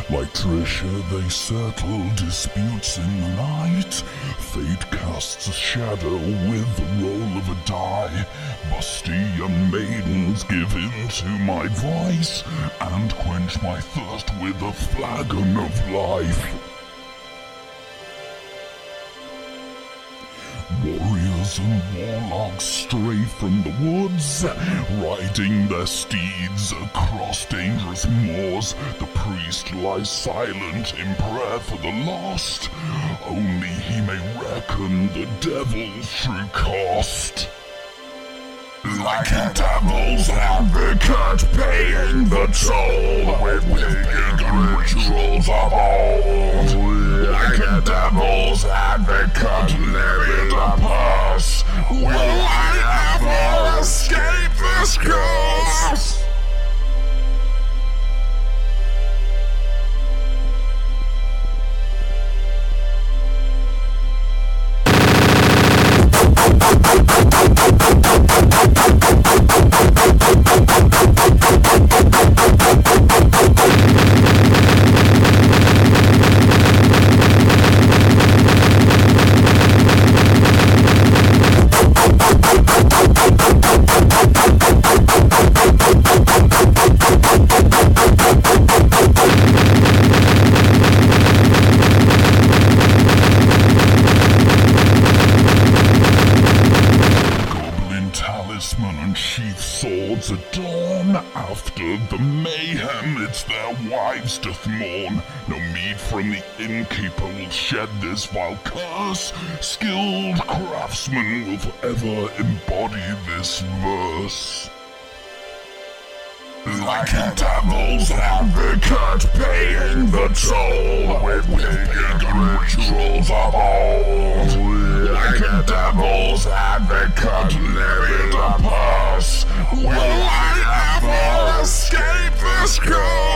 Like treasure they settle disputes in the night. Fate casts a shadow with the roll of a die. Busty young maidens give in to my vice, and quench my thirst with a flagon of life. Warriors and warlocks stray from the woods, riding their steeds across dangerous moors. The priest lies silent in prayer for the lost. Only he may reckon the devil's true cost. Like a devil's advocate paying the toll with pagan rituals of old. Like a devil's advocate living the past. Will I ever escape this curse? And sheath swords at dawn. After the mayhem, it's their wives doth mourn. No mead from the innkeeper will shed this vile curse. Skilled craftsmen will forever embody this verse. Like a devil's advocate paying the toll with pagan rituals of old. Like a devil's advocate living the past. Will I ever escape this curse?